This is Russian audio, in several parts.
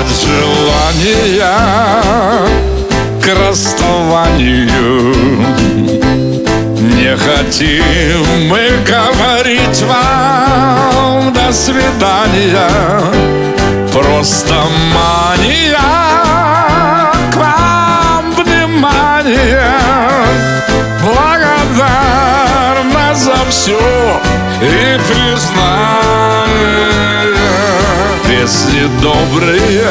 нет желания к расставанию. Не хотим мы говорить вам до свидания. Просто мания к вам внимания. Благодарна за все и признание. Песни добрые,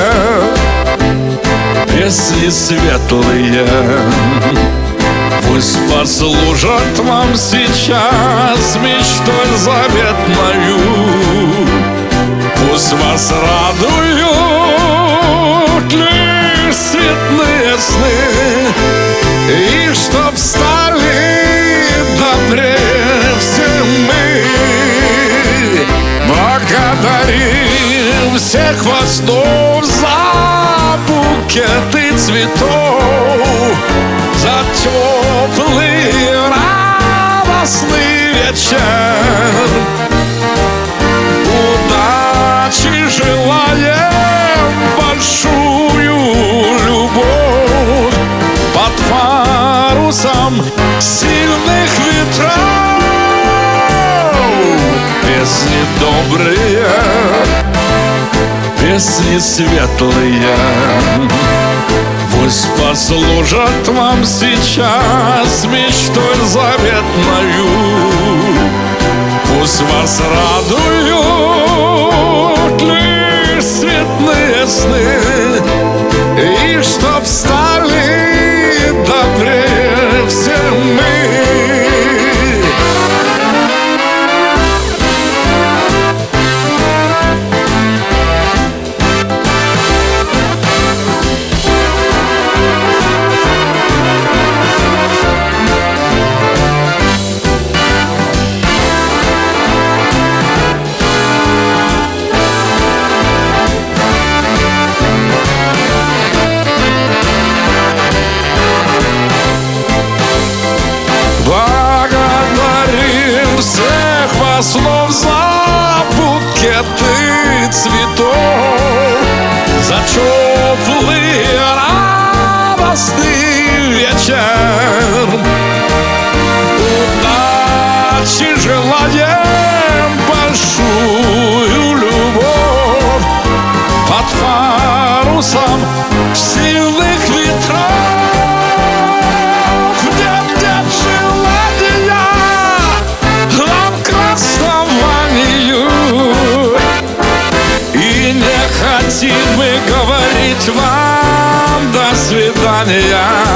песни светлые, пусть послужат вам сейчас мечтой заветною. Пусть вас радуют лишь светлые сны, и чтоб стали добрее все мы. Благодарим всех хвостов за букеты цветов, за теплый радостный вечер. Удачи желаем, большую любовь под парусом сильных ветров. Песни добрые, песни светлые, пусть послужат вам сейчас мечтой заветною. Пусть вас радуют лишь светлые сны, и чтоб стали добрее все мы. Благодарим всех послов за букеты цветов, за теплый радостный вечер. Удачи желаем, большую любовь под парусом сильных ветров. Хотим мы говорить вам до свидания.